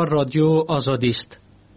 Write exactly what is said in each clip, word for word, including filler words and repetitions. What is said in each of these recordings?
اینجا رادیو آزادی است.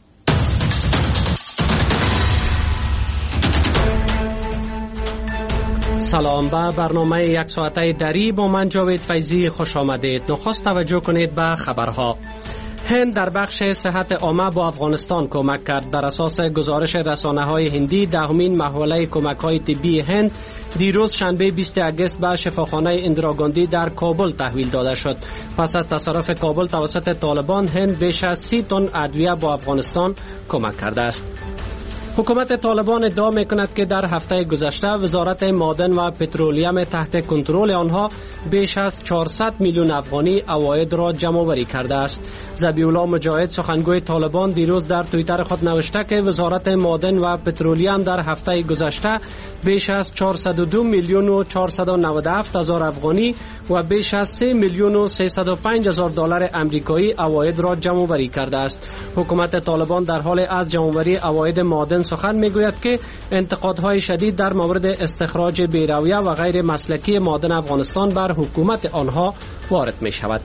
سلام، به برنامه یک ساعته دری با من جاوید فیضی خوش آمدید. نخست توجه کنید به خبرها. هند در بخش صحت عامه با افغانستان کمک کرد. بر اساس گزارش رسانه‌های هندی، دهمین محوله کمک‌های طبی هند دیروز شنبه بیست آگوست به شفاخانه اندراگاندی در کابل تحویل داده شد. پس از تصرف کابل توسط طالبان، هند بیش از سی تن ادویه با افغانستان کمک کرده است. حکومت طالبان ادعا می‌کند که در هفته گذشته وزارت معدن و پترولیم تحت کنترل آنها بیش از چهارصد میلیون افغانی عواید را جمع‌آوری کرده است. ذبیح الله مجاهد، سخنگوی طالبان، دیروز در توییتر خود نوشته که وزارت معدن و پترولیم در هفته گذشته بیش از چهارصد و دو میلیون و چهارصد و نود و هفت هزار افغانی و بیش از سه میلیون و سیصد و پنج هزار دلار آمریکایی عواید را جمع‌آوری کرده است. حکومت طالبان در حال از جمع‌آوری عواید معدن سخن میگوید که انتقادهای شدید در مورد استخراج بی‌رویه و غیر مسلکی معدن افغانستان بر حکومت آنها وارد می شود.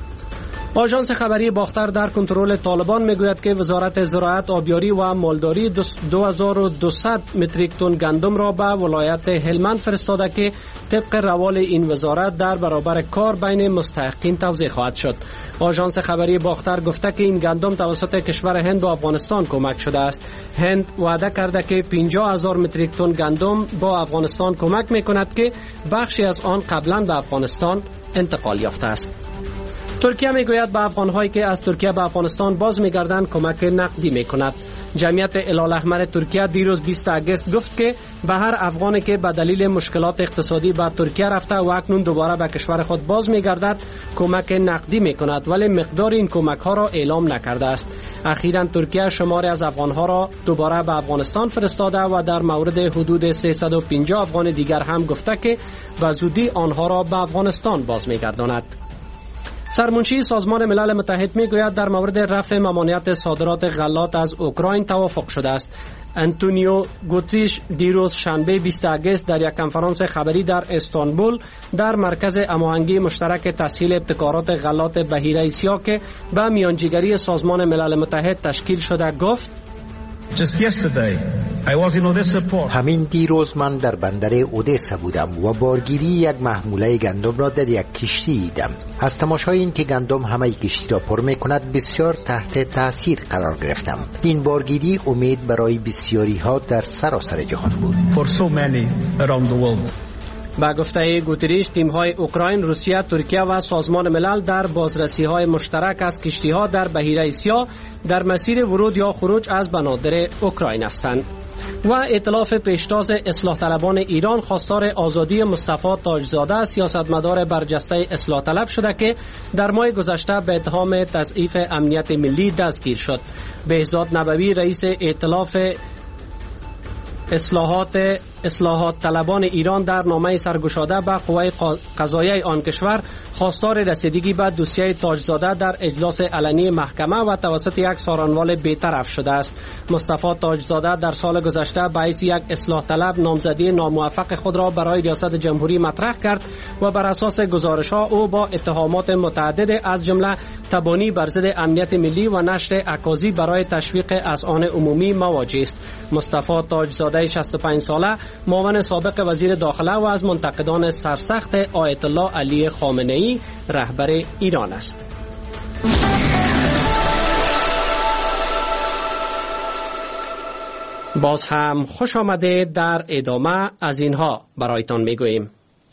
آژانس خبری باختر در کنترل طالبان میگوید که وزارت زراعت، آبیاری و مالداری دو هزار و دویست متریک تن گندم را به ولایت هلمند فرستاده که طبق روال این وزارت در برابر کار بین مستحقین توزیع خواهد شد. آژانس خبری باختر گفته که این گندم توسط کشور هند با افغانستان کمک شده است. هند وعده کرده که پنجاه هزار متریک تن گندم با افغانستان کمک میکند که بخشی از آن قبلا به افغانستان انتقال یافته است. ترکیه میگوید به افغان‌هایی که از ترکیه به افغانستان باز می‌گردند کمک نقدی می‌کند. جمعیت هلال احمر ترکیه دیروز بیست آگوست گفت که به هر افغانی که به دلیل مشکلات اقتصادی به ترکیه رفته و اکنون دوباره به کشور خود باز می‌گردد کمک نقدی می‌کند، ولی مقدار این کمک‌ها را اعلام نکرده است. اخیراً ترکیه شماری از افغان‌ها را دوباره به افغانستان فرستاده و در مورد حدود سیصد و پنجاه افغان دیگر هم گفته که به زودی آنها را به افغانستان باز می‌گرداند. سرمنشی سازمان ملل متحد میگوید در مورد رفع ممانعت صادرات غلات از اوکراین توافق شده است. انتونیو گوتریش دیروز شنبه بیست آگوست در یک کنفرانس خبری در استانبول در مرکز هماهنگی مشترک تسهیل ابتکارات غلات بحیره سیاه که به میانجیگری سازمان ملل متحد تشکیل شده گفت: همین دیروز من در بندر اودسا بودم و بارگیری یک محموله گندم را در یک کشتی دیدم. از تماشای این که گندم همه کشتی را پر می کند بسیار تحت تاثیر قرار گرفتم. این بارگیری امید برای بسیاری ها در سراسر جهان بود. با گفته گوتریش، تیم‌های اوکراین، روسیه، ترکیه و سازمان ملل در بازرسی‌های مشترک از کشتی‌ها در بحیره سیاه در مسیر ورود یا خروج از بنادر اوکراین هستند. و ائتلاف پیشتاز اصلاح طلبان ایران خواستار آزادی مصطفی تاجزاده، سیاستمدار برجسته اصلاح طلب شده که در ماه گذشته به اتهام تضعیف امنیت ملی دستگیر شد. بهزاد نبوی، رئیس ائتلاف اصلاحات اصلاحات طلبان ایران، در نامه سرگشاده به قوه قضاییه آن کشور خواستار رسیدگی به دوسیه تاجزاده در اجلاس علنی محکمه و توسط یک سارنوال بی‌طرف شده است. مصطفی تاجزاده در سال گذشته به حیث یک اصلاح طلب نامزدی ناموفق خود را برای ریاست جمهوری مطرح کرد و بر اساس گزارش‌ها او با اتهامات متعدد از جمله تبانی بر ضد امنیت ملی و نشر اکاذیب برای تشویق اذعان عمومی مواجه است. مصطفی تاجزاده شصت و پنج ساله، معاون سابق وزیر داخله و از منتقدان سرسخت آیت الله علی خامنه‌ای رهبر ایران است. باز هم خوش آمده. در ادامه از اینها برایتان میگوییم.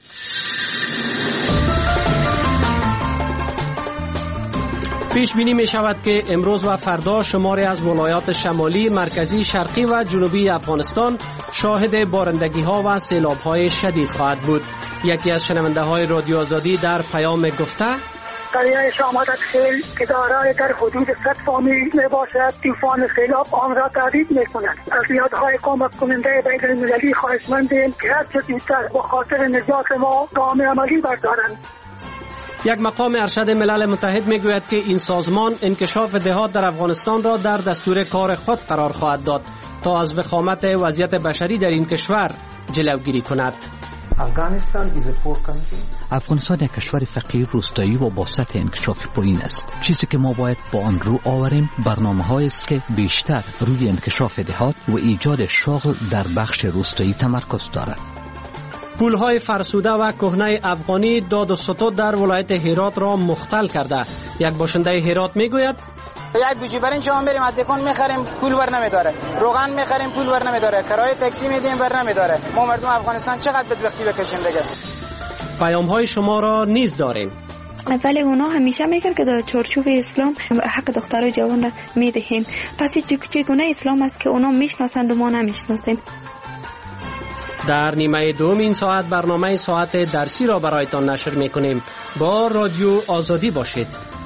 پیش بینی می شود که امروز و فردا شماری از ولایات شمالی، مرکزی، شرقی و جنوبی افغانستان شاهد بارندگی ها و سیلاب های شدید خواهد بود. یکی از شنونده های رادیو آزادی در پیام گفته: دریای شامات خیل که دارای در حدود صد فامیل می باشد، طوفان خیلاب آن را تهدید می کند. از نهادهای کمک کننده بین المللی خواهشمندیم که هر چه زودتر با خاطر نجات ما گام عملی بردارند. یک مقام ارشد ملل متحد میگوید که این سازمان انکشاف دهات در افغانستان را در دستور کار خود قرار خواهد داد تا از وخامت وضعیت بشری در این کشور جلوگیری کند. افغانستان یک کشور فقیر، روستایی و با سطح انکشاف پایین است. چیزی که ما باید با آن رو آوریم برنامه‌هایی است که بیشتر روی انکشاف دهات و ایجاد شغل در بخش روستایی تمرکز دارد. پولهای فرسوده و کهنه افغانی داد و ستد در ولایت هرات را مختل کرده. یک باشنده هرات میگوید یک بوجی برین شما بریم از دکان میخریم پول بر نمیداره، روغن میخریم پول بر نمیداره، کرایه تاکسی میدیم بر نمیداره. ما مردم افغانستان چقدر بدبختی بکشیم دیگه. پیام های شما را نیز داریم. ولی اونا همیشه میگن که در چارچوب اسلام حق دخترای جوان را میدهیم. پس چگونه اسلام است که اونا میشناسند و ما نمیشناسیم؟ در نیمه دوم این ساعت برنامه ساعت درسی را برایتان نشر میکنیم. با رادیو آزادی باشید.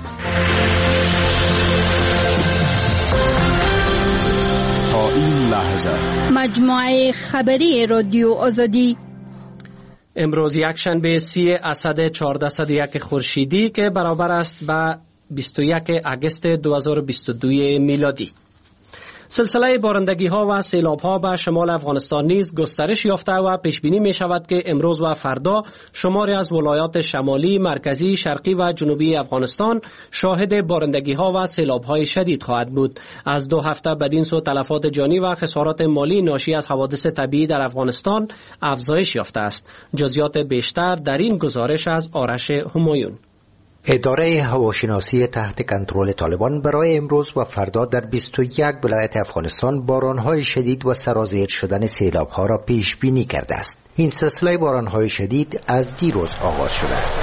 تا این لحظه مجموعه خبری رادیو آزادی امروز یک شنبه سی اسد چهارصد و یک خورشیدی که برابر است با بیست و یک اگست دو هزار و بیست و دو میلادی. سلسله بارندگی ها و سیلاب ها به شمال افغانستان نیز گسترش یافته و پیش بینی می شود که امروز و فردا شماری از ولایات شمالی، مرکزی، شرقی و جنوبی افغانستان شاهد بارندگی ها و سیلاب های شدید خواهد بود. از دو هفته بدین سو تلفات جانی و خسارات مالی ناشی از حوادث طبیعی در افغانستان افزایش یافته است. جزئیات بیشتر در این گزارش از آرش همایون. اداره هواشناسی تحت کنترل طالبان برای امروز و فردا در بیست و یک ولایت افغانستان بارانهای شدید و سرازیر شدن سیلاب‌ها را پیش بینی کرده است. این سلسله بارانهای شدید از دیروز آغاز شده است.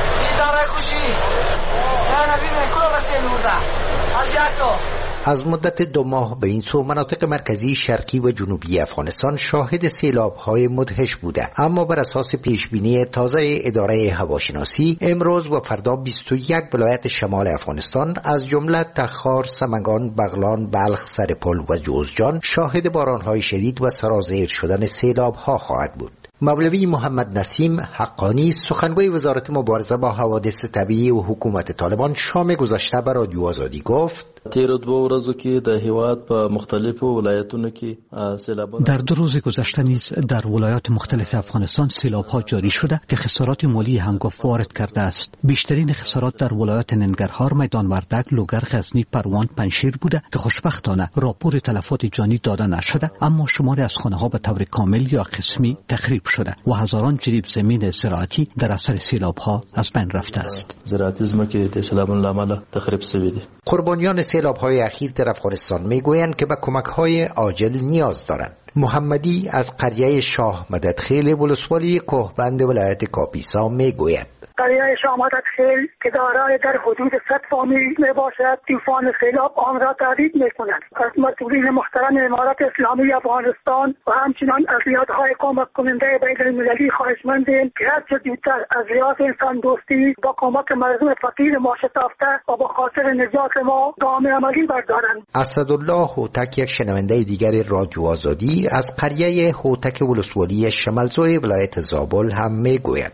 از مدت دو ماه به این سو مناطق مرکزی، شرقی و جنوبی افغانستان شاهد سیلاب‌های مدهش بوده، اما بر اساس پیشبینی تازه اداره هواشناسی امروز و فردا بیست و یک ولایت شمال افغانستان از جمله تخار، سمنگان، بغلان، بلخ، سرپل و جوزجان شاهد باران‌های شدید و سرازیر شدن سیلاب‌ها خواهد بود. مولوی محمد نسیم حقانی سخنگوی وزارت مبارزه با حوادث طبیعی و حکومت طالبان شام گذشته به رادیو آزادی گفت تیر دو ورځو کې د هیواد په مختلفو ولایتونو کې سیلابونه در دو روز گذشته نیز در ولایات مختلف افغانستان سیلاب‌ها جاری شده که خسارات مالی هنگفت وارد کرده است. بیشترین خسارات در ولایات ننگرهار، میدان وردک، لوگر، غزنی، پروان، پنجشیر بوده که خوشبختانه راپور تلفات جانی داده نشده، اما شماری از خانه‌ها به طور کامل یا قسمی تخریب شده و هزاران جریب زمین زراعتی در اثر سیلاب‌ها از بین رفته است. زراعتی زمکه د سیلابونو لامل تخریب شوی دي. قربانیان سیلاب‌های اخیر در افغانستان میگویند که به کمک‌های عاجل نیاز دارند. محمدی از قریه شاه مددخیل ولسوالی کوهبند ولایت کاپیسا میگوید قریه شاه مددخیل که دارای در حدود صد فامیل می باشد، طوفان سیلاب آن را تهدید می کند. از مسئولین محترم امارت اسلامی افغانستان و همچنین از نهادهای کمک کننده بین المللی خواهشمندیم که هرچه زودتر از لحاظ انسان دوستی با کمک مردم فقیر ما شتافته و با خاطر نجات ما گام عملی بردارند. اسدالله هوتک، یک شنونده دیگر رادیو آزادی از قریه هوتک ولسوالی شمالزوی ولایت زابل هم میگوید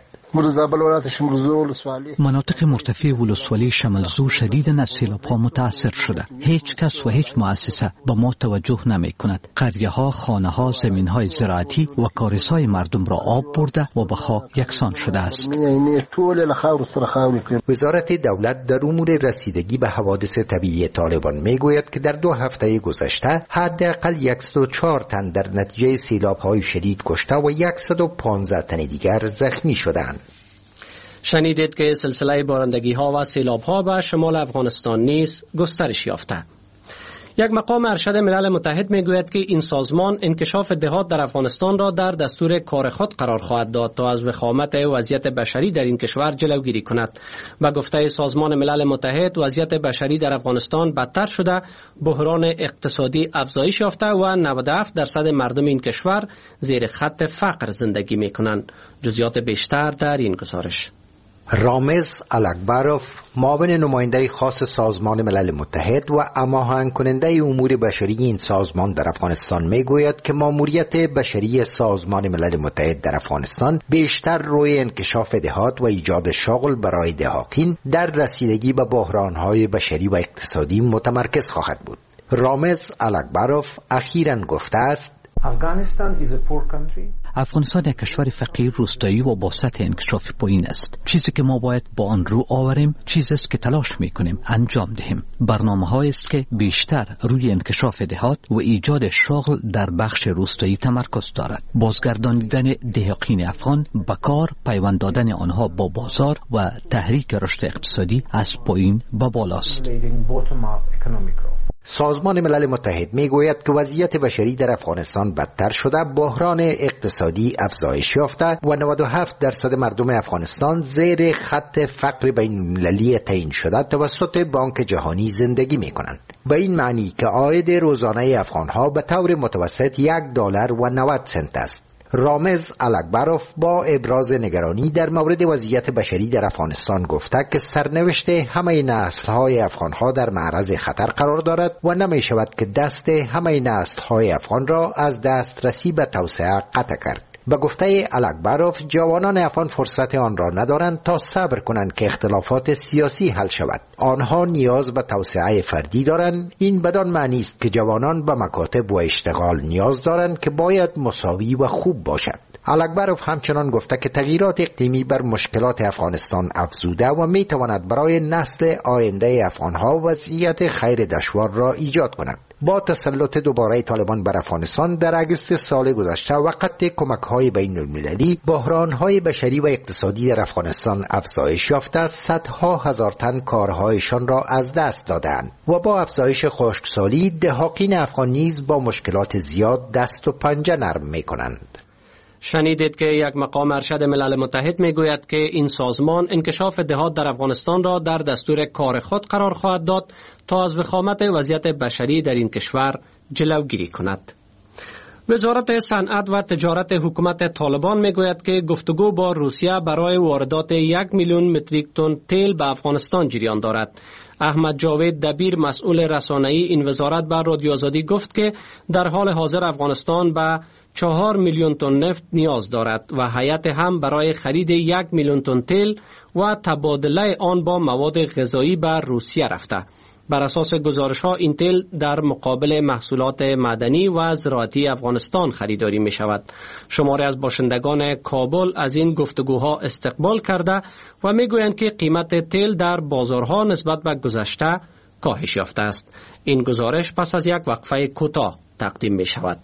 مناطق مرتفع ولسوالی شمالزو شدیداً از سیلاب‌ها متاثر شده. هیچ کس و هیچ مؤسسه به ما توجه نمی کند. قریه‌ها، خانه‌ها، زمین‌های زراعتی و کاریزهای مردم را آب برده و به خاک یکسان شده است. وزارت دولت در امور رسیدگی به حوادث طبیعی طالبان میگوید که در دو هفته گذشته حداقل صد و چهار تن در نتیجه سیلاب‌های شدید کشته و صد و پانزده تن دیگر زخمی شدند. شنیدید که سلسله بارندگی ها و سیلاب ها به شمال افغانستان نیز گسترش یافته. یک مقام ارشد ملل متحد میگوید که این سازمان انکشاف دهات در افغانستان را در دستور کار خود قرار خواهد داد تا از وخامت وضعیت بشری در این کشور جلوگیری کند. و گفته سازمان ملل متحد وضعیت بشری در افغانستان بدتر شده، بحران اقتصادی افزایش یافته و نود و هفت درصد مردم این کشور زیر خط فقر زندگی میکنند. جزئیات بیشتر در این گزارش. رامز الاکبروف، معاون نماینده خاص سازمان ملل متحد و هماهنگ کننده امور بشری این سازمان در افغانستان میگوید که ماموریت بشری سازمان ملل متحد در افغانستان بیشتر روی انکشاف دهات و ایجاد شغل برای دهاتین در رسیدگی به بحرانهای بشری و اقتصادی متمرکز خواهد بود. رامز الاکبروف اخیراً گفته است افغانستان یک کشور فقیر، روستایی و با سطح انکشاف پایین است. چیزی که ما باید با آن رو آوریم چیزی است که تلاش میکنیم انجام دهیم. برنامه‌هایی است که بیشتر روی انکشاف دهات و ایجاد شغل در بخش روستایی تمرکز دارد. بازگرداندن دهقین افغان به کار، پیوند دادن آنها با بازار و تحریک رشد اقتصادی از پایین به بالاست. سازمان ملل متحد میگوید که وضعیت بشری در افغانستان بدتر شده، بحران اقتصادی افزایش یافته و نود و هفت درصد مردم افغانستان زیر خط فقر بین المللی تعیین شده توسط بانک جهانی زندگی میکنند. به این معنی که عاید روزانه افغانها به طور متوسط یک دلار و نود سنت است. رامز الکبروف با ابراز نگرانی در مورد وضعیت بشری در افغانستان گفته که سرنوشت همه نسل‌های افغان‌ها در معرض خطر قرار دارد و نمی شود که دست همه نسل‌های افغان را از دسترسی به توسعه قطع کرد. به گفته الکبروف، جوانان افغان فرصت آن را ندارند تا صبر کنند که اختلافات سیاسی حل شود. آنها نیاز به توسعه فردی دارند. این بدان معنی است که جوانان به مکاتب و اشتغال نیاز دارند که باید مساوی و خوب باشد. الکبروف همچنان گفته که تغییرات اقلیمی بر مشکلات افغانستان افزوده و می تواند برای نسل آینده افغانها وضعیت خیر دشوار را ایجاد کند. با تسلط دوباره طالبان بر افغانستان در اگست سال گذشته و قطع کمک‌های بین المللی، بحران‌های بشری و اقتصادی در افغانستان افزایش یافته، صدها هزار تن کارهایشان را از دست دادند و با افزایش خشکسالی دهقین افغان نیز با مشکلات زیاد دست و پنجه نرم می‌کنند. شنیدید که یک مقام ارشد ملل متحد میگوید که این سازمان انکشاف دهات در افغانستان را در دستور کار خود قرار خواهد داد تا از وخامت وضعیت بشری در این کشور جلوگیری کند. وزارت صنعت و تجارت حکومت طالبان میگوید که گفتگو با روسیه برای واردات یک میلیون متریک تن تیل به افغانستان جریان دارد. احمد جاوید دبیر مسئول رسانه‌ای این وزارت به رادیو آزادی گفت که در حال حاضر افغانستان به چهار میلیون تن نفت نیاز دارد و هیئت هم برای خرید یک میلیون تن تیل و تبادله آن با مواد غذایی به روسیه رفته. بر اساس گزارش‌ها این تیل در مقابل محصولات معدنی و زراعتی افغانستان خریداری می شود. شماری از باشندگان کابل از این گفتگوها استقبال کرده و می گویند که قیمت تیل در بازارها نسبت به گذشته کاهش یافته است. این گزارش پس از یک وقفه کوتاه تقدیم می شود.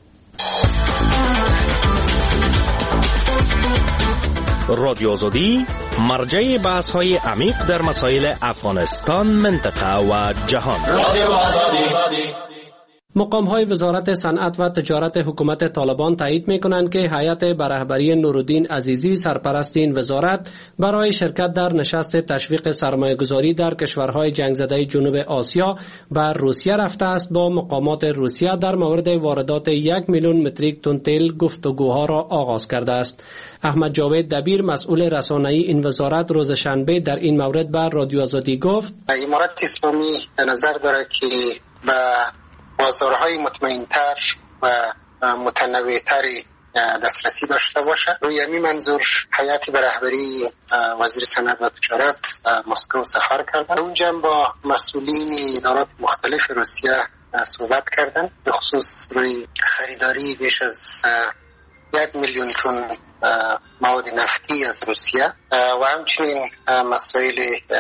رادیو آزادی مرجع بحث های عمیق در مسائل افغانستان، منطقه و جهان. رادیو آزادی. مقام های وزارت صنعت و تجارت حکومت طالبان تایید می کنند که هیئت به رهبری نورالدین عزیزی سرپرست این وزارت برای شرکت در نشست تشویق سرمایه گذاری در کشورهای جنگ زده جنوب آسیا بر روسیه رفته است. با مقامات روسیه در مورد واردات یک میلیون متریک تن تیل گفتگوها را آغاز کرده است. احمد جاوید دبیر مسئول رسانه‌ای این وزارت روز شنبه در این مورد بر رادیو آزادی گفت: امارات اسلامی در نظر دارد که با بازارهای مطمئن‌تر و متنوع‌تری دسترسی داشته باشد. روی همین منظور هیئتی به رهبری وزیر صنعت و تجارت مسکو سفر کردند. اونجا با مسئولین ادارات مختلف روسیه صحبت کردند، به خصوص روی خریداری بیش از یک میلیون تن مواد نفتی از روسیه و همچنین مسائل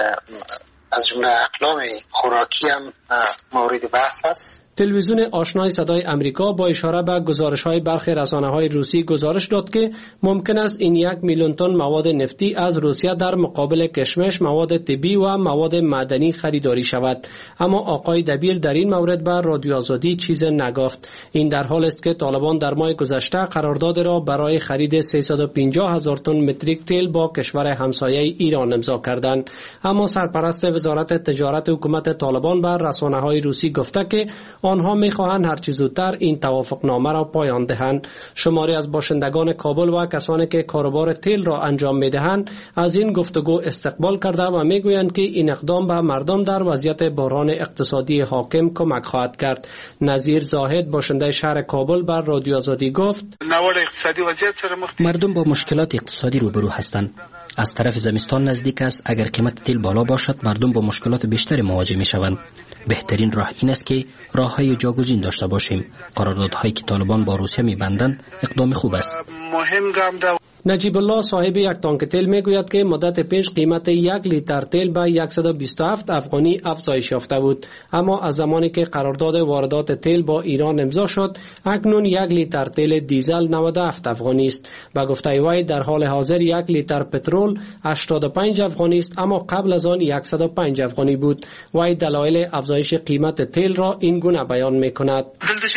از جمله اقلام خوراکی هم مورد بحث است. تلویزیون آشنای صدای امریکا با اشاره به گزارش‌های برخی رسانه‌های روسی گزارش داد که ممکن است این یک میلیون تن مواد نفتی از روسیه در مقابل کشمش، مواد طبی و مواد معدنی خریداری شود. اما آقای دبیر در این مورد بر رادیو آزادی چیز نگفت. این در حال است که طالبان در ماه گذشته قرارداد را برای خرید سیصد و پنجاه هزار تن متریک تیل با کشور همسایه ایران امضا کردند. اما سرپرست وزارت تجارت حکومت طالبان بر رسانه‌های روسی گفته که آنها می‌خواهند هر چه زودتر این توافقنامه را پایان دهند. شماری از باشندگان کابل و کسانی که کاروبار تیل را انجام می‌دهند از این گفتگو استقبال کرده و می‌گویند که این اقدام به مردم در وضعیت بحران اقتصادی حاکم کمک خواهد کرد. نظیر زاهد باشنده شهر کابل بر رادیو آزادی گفت: نوار اقتصادی وضعیت سره مردم با مشکلات اقتصادی روبرو هستند. از طرف زمستان نزدیک است. اگر قیمت تیل بالا باشد مردم با مشکلات بیشتری مواجه می شوند. بهترین راه این است که راههای جاگزین داشته باشیم. قراردادهایی که طالبان با روسیه می بندند اقدام خوب است. نجیب الله صاحب یک تانک تیل میگوید که مدت پیش قیمت یک لیتر تیل به صد و بیست و هفت افغانی افزایش یافته بود، اما از زمانی که قرارداد واردات تیل با ایران امضا شد اکنون یک لیتر تیل دیزل نود و هفت افغانی است. به گفته وی در حال حاضر یک لیتر پترول هشتاد و پنج افغانی است، اما قبل از آن صد و پنج افغانی بود. وی دلایل افزایش قیمت تیل را این گونه بیان میکند: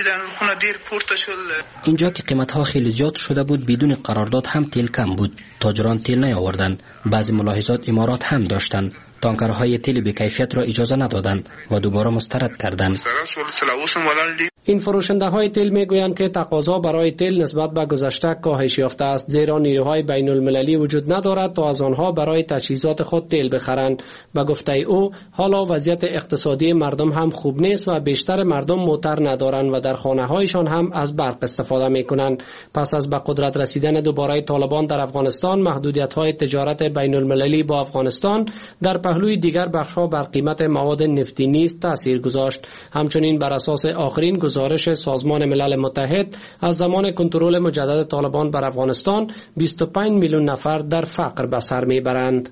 اینجا که قیمت ها خیلی زیاد شده بود بدون قرارداد هم تیل کم بود. تاجران تیل نیاوردند. بعضی ملاحظات امارات هم داشتند. تانکرهای تیل بی کیفیت را اجازه ندادند و دوباره مسترد کردند. این فروشنده های تیل میگویند که تقاضا برای تیل نسبت به گذشته کاهش یافته است، زیرا نیروهای بین المللی وجود ندارد تا از آنها برای تجهیزات خود تیل بخرند. به گفته او حالا وضعیت اقتصادی مردم هم خوب نیست و بیشتر مردم موتر ندارند و در خانه هایشان هم از برق استفاده میکنند. پس از به قدرت رسیدن دوباره طالبان در افغانستان، محدودیت های تجارت بین المللی با افغانستان در پهلوی دیگر بخش‌ها بر قیمت مواد نفتی نیز تاثیر گذاشت. همچنین بر اساس آخرین گزارش سازمان ملل متحد از زمان کنترل مجدد طالبان بر افغانستان بیست و پنج میلیون نفر در فقر به سر میبرند.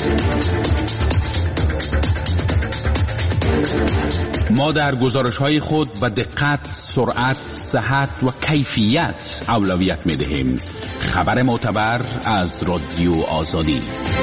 ما در گزارش‌های خود به دقت، سرعت، صحت و کیفیت اولویت می‌دهیم. خبر معتبر از رادیو آزادی.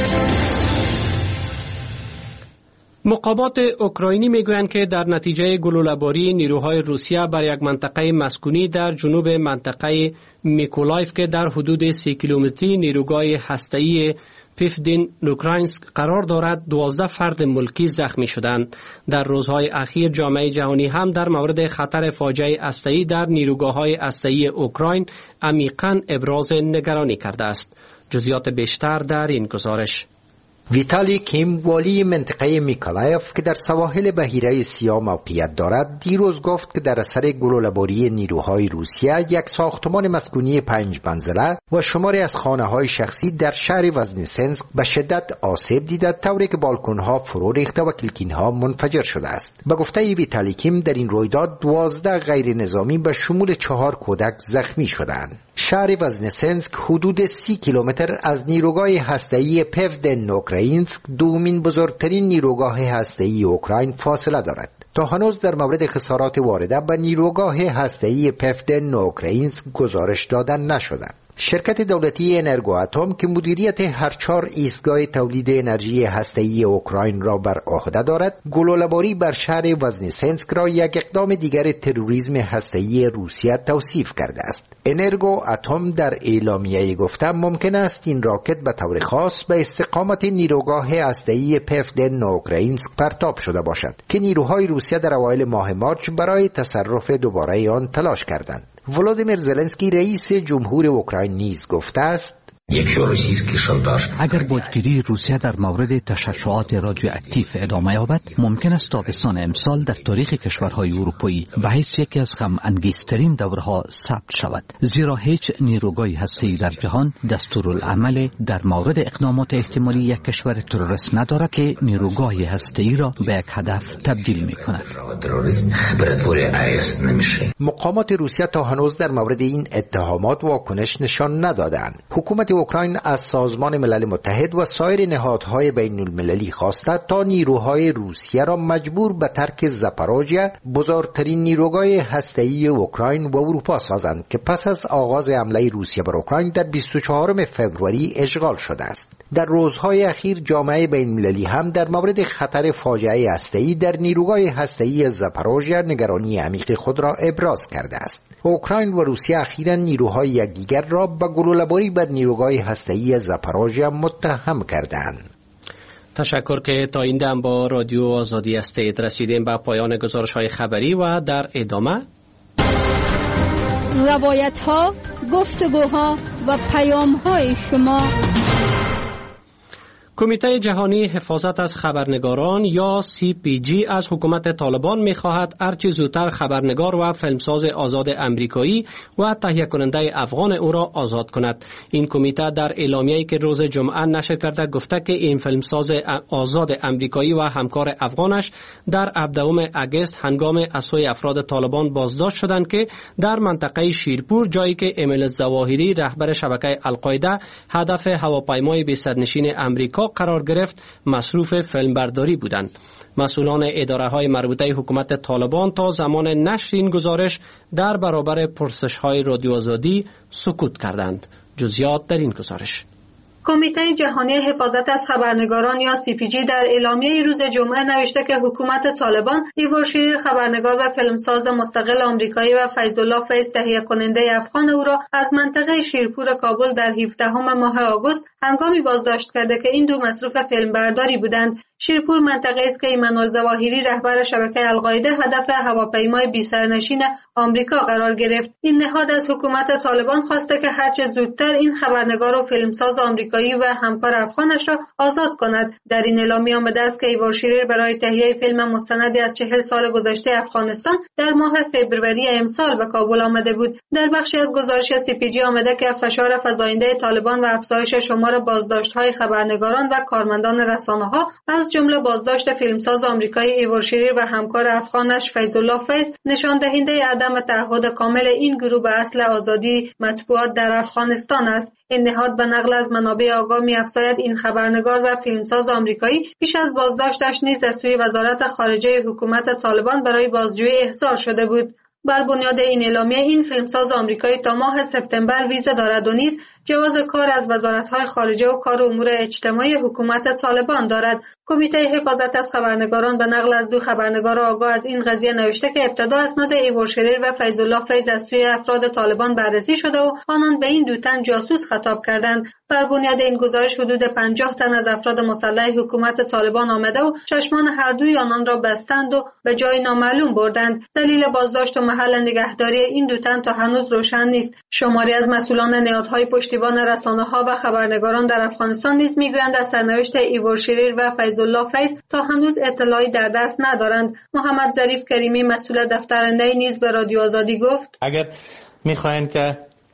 مقامات اوکراینی میگویند که در نتیجه گلوله‌باری نیروهای روسیه بر یک منطقه مسکونی در جنوب منطقه میکولایف که در حدود سی کیلومتری نیروگاه هسته‌ای پیفدین اوکراینسک قرار دارد دوازده فرد ملکی زخمی شدند. در روزهای اخیر جامعه جهانی هم در مورد خطر فاجعه هسته‌ای در نیروگاه‌های هسته‌ای اوکراین عمیقاً ابراز نگرانی کرده است. جزئیات بیشتر در این گزارش. ویتالی کیم، والی منطقه میکولایف که در سواحل بحیره سیاه موقعیت دارد، دیروز گفت که در اثر گلوله‌باری نیروهای روسیه یک ساختمان مسکونی پنج منزله و شماری از خانه‌های شخصی در شهر وزنیسنسک به شدت آسیب دیده، طوری که بالکن‌ها فرو ریخته و کلیکین‌ها منفجر شده است. به گفته ویتالی کیم در این رویداد دوازده غیر نظامی به شمول چهار کودک زخمی شدند. شهر وزنیسنسک حدود سی کیلومتر از نیروگاه هسته‌ای پیفدن اوکراینسک، دومین بزرگترین نیروگاه هسته‌ای اوکراین، فاصله دارد. تا هنوز در مورد خسارات وارده به نیروگاه هسته‌ای پیفدن اوکراینسک گزارش داده نشده. شرکت دولتی انرگو اتم که مدیریت هر چهار ایستگاه تولید انرژی هسته‌ای اوکراین را بر عهده دارد، گلوله‌باری بر شهر وزنیسنسک را یک اقدام دیگر تروریسم هسته‌ای روسیه توصیف کرده است. انرگو اتم در اعلامیه گفته ممکن است این راکت به طور خاص به استقامت نیروگاه هسته‌ای پیفدن اوکراینسک پرتاب شده باشد که نیروهای روسیه در اوایل ماه مارچ برای تصرف دوباره آن تلاش کردند. ولادیمیر زلنسکی رئیس جمهور اوکراین نیز گفته است اگر باجگیری روسیه در مورد تشعشعات رادیواکتیو ادامه یابد، ممکن است تابستان امسال در تاریخ کشورهای اروپایی به حیث یکی از غم انگیزترین دورها ثبت شود، زیرا هیچ نیروگاهی هسته‌ای در جهان دستورالعمل در مورد اقدامات احتمالی یک کشور تروریست ندارد که نیروگاهی هسته‌ای را به یک هدف تبدیل می‌کند. مقامات روسیه تا هنوز در مورد این اتهامات واکنش نشان ندادند. حکومت اوکراین از سازمان ملل متحد و سایر نهادهای بین المللی خواسته تا نیروهای روسیه را مجبور به ترک زاپاروژیا، بزرگترین نیروگاه هسته‌ای اوکراین و اروپا سازند که پس از آغاز حمله روسیه بر اوکراین در بیست و چهارم فوریه اشغال شده است. در روزهای اخیر جامعه بین المللی هم در مورد خطر فاجعه هسته‌ای در نیروگاه هسته‌ای زاپاروژیا نگرانی عمیق خود را ابراز کرده است. اوکراین و روسیه اخیراً نیروهای یکدیگر را به گلوله‌باری بر نیروگاه هسته‌ای زاپاروژیا متهم کردند. تشکر که تا این دم با رادیو آزادی هستید. رسیدیم به پایان گزارش‌های خبری و در ادامه روایت‌ها، گفتگوها و پیام‌های شما. کمیته جهانی حفاظت از خبرنگاران یا سی پی جی از حکومت طالبان می‌خواهد هرچه زودتر خبرنگار و فیلمساز آزاد امریکایی و تهیه کننده افغان او را آزاد کند. این کمیته در اعلامیه‌ای که روز جمعه نشر کرده گفته که این فیلمساز آزاد امریکایی و همکار افغانش در هفدهم اگست هنگام از سوی افراد طالبان بازداشت شدند که در منطقه شیرپور، جایی که امیل الظواهری رهبر شبکه القاعده هدف هواپیمای بی سرنشین امریکا قرار گرفت، مصروف فیلمبرداری بودند. مسئولان اداره‌های مربوطه حکومت طالبان تا زمان نشر این گزارش در برابر پرسش‌های رادیو آزادی سکوت کردند. جزئیات در این گزارش. کمیته جهانی حفاظت از خبرنگاران یا سی پی جی در اعلامیه روز جمعه نوشته که حکومت طالبان ایور شریر، خبرنگار و فیلمساز مستقل آمریکایی، و فیض الله فیض، تهیه کننده افغان او را از منطقه شیرپور کابل در هفدهم ماه آگوست هنگامی بازداشت کرده که این دو مصروف فیلمبرداری بودند. شیرپور منطقه است که ایمان الظواهری رهبر شبکه القاعده هدف هواپیمای بی سرنشین آمریکا قرار گرفت. این نهاد از حکومت طالبان خواسته که هرچه زودتر این خبرنگار و فیلمساز آمریکایی و همکار افغانش را آزاد کند. در این اعلامیه آمده است که ایور شریر برای تهیه فیلم مستندی از چهل سال گذشته افغانستان در ماه فوریه امسال به کابل آمده بود. در بخشی از گزارش سی پی جی آمده که فشار فزاینده طالبان و افزایش شمار بازداشت‌های خبرنگاران و کارمندان رسانه‌ها از جمله بازداشت فیلمساز آمریکایی ایور شریر و همکار افغانش فیض الله فیض نشان دهنده عدم تعهد کامل این گروه به اصل آزادی مطبوعات در افغانستان است. این نهاد به نقل از منابع آگاه می‌افزاید این خبرنگار و فیلمساز آمریکایی پیش از بازداشتش نیز از سوی وزارت خارجه حکومت طالبان برای بازجویی احضار شده بود. بر بنیاد این اعلامیه این فیلمساز آمریکایی تا ماه سپتامبر ویزا دارد و نیز جواز کار از وزارت‌های خارجه و کار امور اجتماعی حکومت طالبان دارد. کمیته حفاظت از خبرنگاران به نقل از دو خبرنگار آگاه از این قضیه نوشته که ابتدا اسناد ایور شریر و فیض الله فیض از سوی افراد طالبان بررسی شده و آنان به این دو تن جاسوس خطاب کردند. بر بنیاد این گزارش حدود پنجاه تن از افراد مسلح حکومت طالبان آمده و چشمان هر دوی آنان را بستند و به جای نامعلوم بردند. دلیل بازداشت و محل نگهداری این دو تن تا هنوز روشن نیست. شماری از مسئولان نهادهای پشتیبان رسانه‌ها و خبرنگاران در افغانستان نیز میگویند از سرنوشت ایور شریر و فیض الله فیض تا هنوز اطلاعی در دست ندارند. محمد ظریف کریمی مسئول دفترنده نیز به رادیو آزادی گفت اگر میخواین که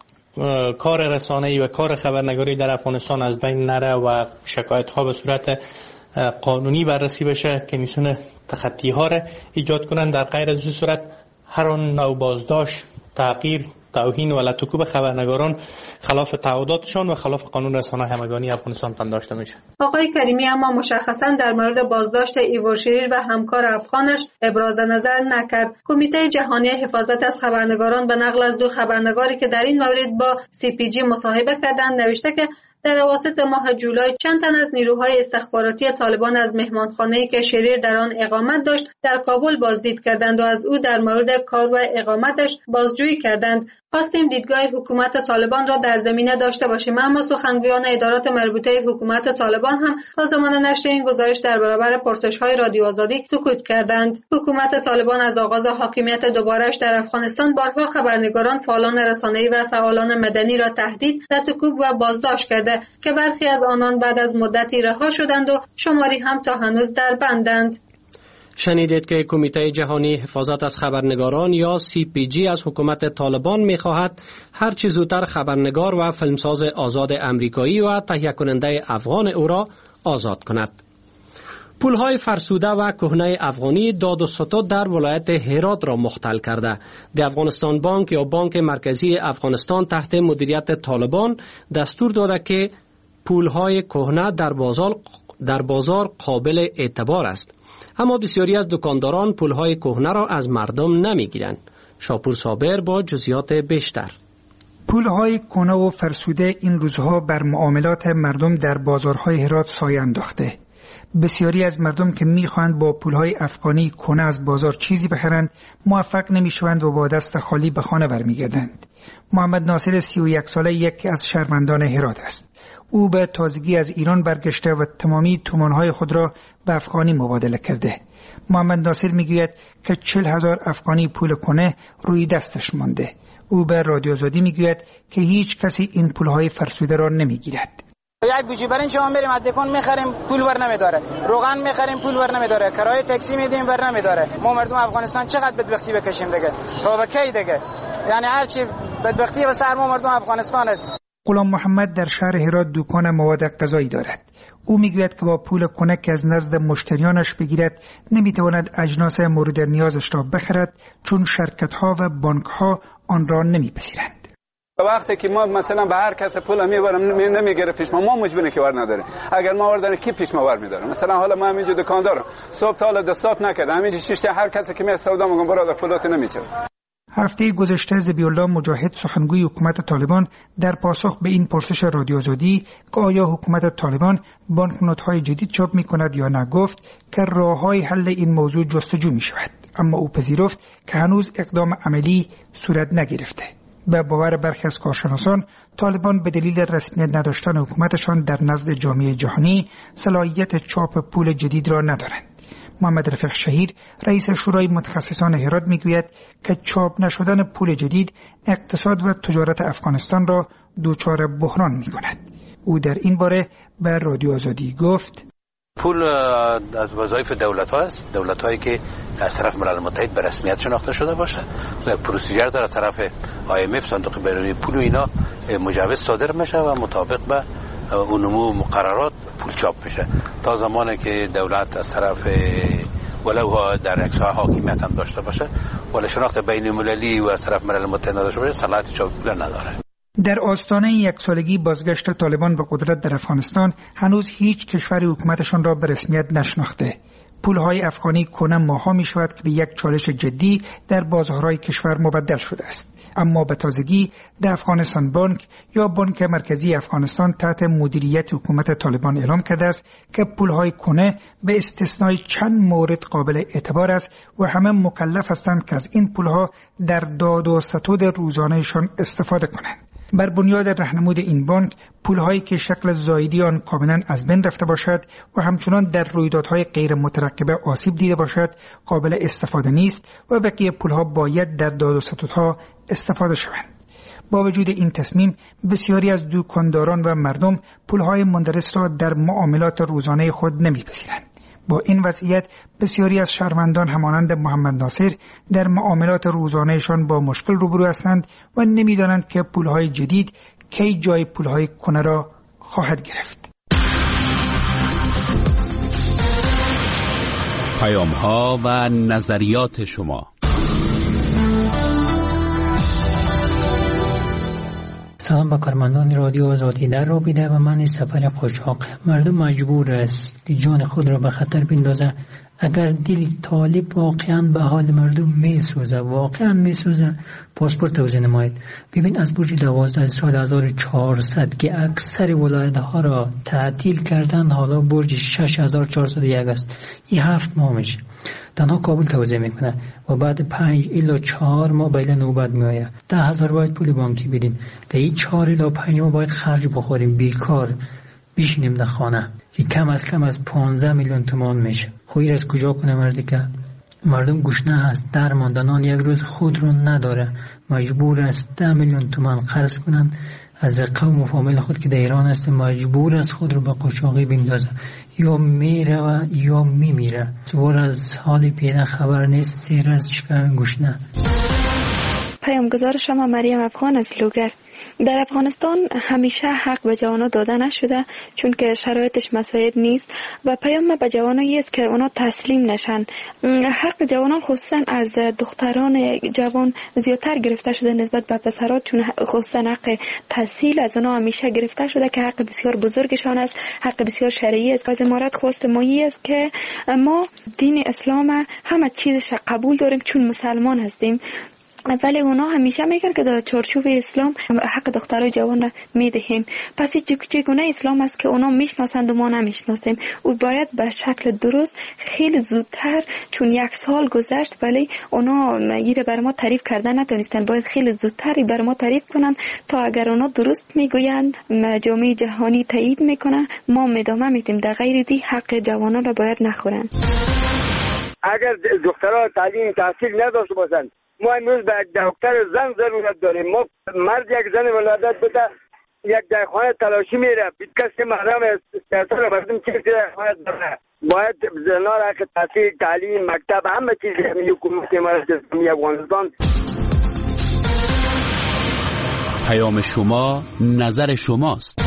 کار رسانه‌ای و کار خبرنگاری در افغانستان از بین نره و شکایت‌ها به صورت قانونی بررسی بشه که میتونه تخطی‌ها را ایجاد کنن، در غیر از این صورت هر آن نوع بازداشت، تغییر، توهین و لطکوب خبرنگاران خلاف تعهداتشان و خلاف قانون رسانه همگانی افغانستان پنداشته میشه. آقای کریمی اما مشخصا در مورد بازداشت ایور شریر و همکار افغانش ابراز نظر نکرد. کمیته جهانی حفاظت از خبرنگاران به نقل از دو خبرنگاری که در این مورد با سی پی جی مصاحبه کردند نوشته که در اواسط ماه جولای چند تن از نیروهای استخباراتی طالبان از مهمانخانه‌ای که شریر در آن اقامت داشت در کابل بازدید کردند و از او در مورد کار و اقامتش بازجویی کردند. خواستیم دیدگاه حکومت طالبان را در زمینه داشته باشیم، اما سخنگویان ادارات مربوطه حکومت طالبان هم تا زمان نشر این گزارش در برابر پرسش‌های رادیو آزادی سکوت کردند. حکومت طالبان از آغاز حاکمیت دوباره‌اش در افغانستان بارها خبرنگاران، فعالان رسانه‌ای و فعالان مدنی را تهدید، لطکوب و بازداشت کرده که برخی از آنان بعد از مدتی رها شدند و شماری هم تا هنوز در بندند. شنیدید که کمیته جهانی حفاظت از خبرنگاران یا سی پی جی از حکومت طالبان می‌خواهد هر چه زودتر خبرنگار و فیلمساز آزاد امریکایی و تهیه کننده افغان او را آزاد کند. پولهای فرسوده و کهنه افغانی داد و ستد در ولایت هرات را مختل کرده. د افغانستان بانک یا بانک مرکزی افغانستان تحت مدیریت طالبان دستور داده که پولهای کهنه در بازار در بازار قابل اعتبار است، اما بسیاری از دکانداران پولهای کهنه را از مردم نمیگیرند. شاپور صابر با جزئیات بیشتر. پولهای کهنه و فرسوده این روزها بر معاملات مردم در بازارهای هرات سایه انداخته. بسیاری از مردم که میخواهند با پولهای افغانی کهنه از بازار چیزی بخرند موفق نمیشوند و با دست خالی به خانه برمیگردند. محمد ناصر سی و یک ساله یکی از شهروندان هرات است. او به تازگی از ایران برگشته و تمامی تومانهای خود را به افغانی مبادله کرده. محمد ناصر میگوید که چل هزار افغانی پول کهنه روی دستش مانده. او به رادیو آزادی میگوید که هیچ کسی این پولهای فرسوده را نمیگیرد. یک بوجی برنج هم بریم دکان میخریم پول ور نمیداره، روغن میخریم پول ور نمیداره، کرایه تاکسی میدیم ور نمیداره. ما مردم افغانستان چقدر بدبختی بکشیم دیگه؟ تا به کی دیگه؟ یعنی هر چی بدبختی و سر ما مردم افغانستان. غلام محمد در شهر هرات دکان مواد غذایی دارد. او میگوید که با پول کنک که از نزد مشتریانش بگیرد نمیتواند اجناس مورد نیازش را بخرد چون شرکت‌ها و بانک‌ها آن را نمیپذیرند. وقتی که ما مثلا به هر کس پول میبرم نمیگیره پیش ما ما مجبوریم که ور نداره. اگر ما ور داره کی پیش ما ور میداره؟ مثلا حالا ما همینجا دکاندارم صبح تا حالا دستاپ نکرد همینجا شش تا هر کسی که می سودا میگم برادر پولات نمیچه. هفته گذشته ذبیح‌الله مجاهد سخنگوی حکومت طالبان در پاسخ به این پرسش رادیو آزادی که آیا حکومت طالبان بانکنوت‌های جدید چاپ می‌کند یا نه گفت که راه‌های حل این موضوع جستجو می‌شود، اما او پذیرفت که هنوز اقدام عملی صورت نگرفته. به باور برخی از کارشناسان طالبان به دلیل رسمیت نداشتن حکومتشان در نزد جامعه جهانی صلاحیت چاپ پول جدید را ندارند. محمد رفیق شهیر رئیس شورای متخصصان هرات میگوید که چاپ نشدن پول جدید اقتصاد و تجارت افغانستان را دچار بحران میکند. او در این باره به رادیو آزادی گفت پول از وظایف دولت ها است، دولت هایی که از طرف ملل متحد به رسمیت شناخته شده باشه و پروسیجر داره طرف آی ام اف صندوق بین‌المللی پول و اینا مجوز صادر میشه و مطابق به اونمو مقررات پول چاپ میشه. تا زمانی که دولت از طرف ولو در اکسای حاکمیت هم داشته باشه ولی شناخت بین المللی و از طرف ملل متحد نداشته باشه صلاحیت چاپ پول نداره. در آستانه یک سالگی بازگشت طالبان به قدرت در افغانستان هنوز هیچ کشوری حکومتشان را به رسمیت نشناخته. پولهای افغانی کهنه ماها می شود که به یک چالش جدی در بازارهای کشور مبدل شده است. اما به تازگی در افغانستان بانک یا بانک مرکزی افغانستان تحت مدیریت حکومت طالبان اعلام کرده است که پولهای کهنه به استثنای چند مورد قابل اعتبار است و همه مکلف هستند که از این پولها در داد و ستد روزانهشان استفاده کنند. بر بنیاد راهنمود این بانک پولهایی که شکل زایدی آن کاملا از بین رفته باشد و همچنان در رویدادهای غیر مترقبه آسیب دیده باشد قابل استفاده نیست و بقیه پولها باید در داد و ستدها استفاده شوند. با وجود این تصمیم بسیاری از دکانداران و مردم پولهای مندرس را در معاملات روزانه خود نمیپذیرند. با این وضعیت بسیاری از شهروندان همانند محمد ناصر در معاملات روزانهشان با مشکل روبرو هستند و نمیدانند که پولهای جدید کی جای پولهای کهنه را خواهد گرفت. پیام‌ها و نظریات شما. سلام به کارمندان رادیو آزادی. در رابطه با من سفر قاچاق مردم مجبور است که جان خود را به خطر بندازه. اگر دل طالب واقعا به حال مردم میسوزه واقعا میسوزه پاسپورت توزیع نماید. ببین از برج دوازده سال هزار و چهارصد که اکثر ولایت ها را تعطیل کردن حالا برج شش هزار و چهارصد و یک است. این هفت ماه میشه تنها کابل توزیع میکنه و بعد پنج الا چهار ماه بیل نوبت میآید. ده هزار باید پول بانکی بدیم تا این چهار الا پنج ماه باید خرج بخوریم بیکار بیشینیم در خانه که کم از کم از پانزده میلیون تومان میشه. خویر از کجا کنه مردی که مردم گشنه هست درماندنان یک روز خود رو نداره مجبور است ده میلیون تومان قرض کنن از قوم و فامیل خود که در ایران است مجبور است خود رو به قاچاقی بندازه یا میره و یا میمیره. سوار از حال پیدا خبر نیست سیر از شکم گشنه. پیامگذار شما مریم افغان از لوگر. در افغانستان همیشه حق به جوانان داده نشده چون که شرایطش مساعد نیست و پیام به جوانایی است که اونا تسلیم نشن. حق جوانان خصوصا از دختران جوان زیادتر گرفته شده نسبت به پسرات چون خصوصا حق تحصیل از اونا همیشه گرفته شده که حق بسیار بزرگشان است، حق بسیار شرعی است. از امارات خواست مایی است که ما دین اسلام همه چیزش قبول داریم چون مسلمان هستیم ولی اونا همیشه میگن که در چارچوب اسلام حق دخترای جوان را میدهیم. پس چگونه اسلام است که اونا میشناسند و ما نمیشناسیم. او باید به شکل درست خیلی زودتر چون یک سال گذشت ولی اونا ایره بر ما تعریف کردن نتونستن باید خیلی زودتر بر ما تعریف کنن تا اگر اونا درست میگویند جامعه جهانی تایید میکنه ما ادامه میدیم. در غیر دی حق جوانان را باید نخورن. اگر دخترها تعلیم تحصیل نداشته باشند ما امروز به دکتر زن ضرورت داریم. ما مرد یک زن ولادت بده یک جای خانه تلاشی میره کسی محرم سیاست رو مردم چیزی خانه داره باید زنان را که تحصیل تعلیم مکتب همه چیز همین حکومت امارات اسلامی افغانستان. پیام شما نظر شماست.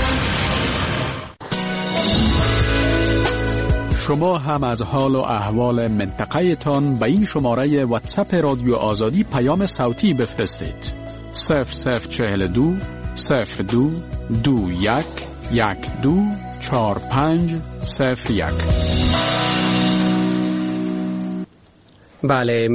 شما هم از حال و احوال منطقه تان به این شماره واتساپ رادیو آزادی پیام صوتی بفرستید. صفر صفر چهل دو صفر دو دو یک یک دو چهار پنج صفر یک. بله.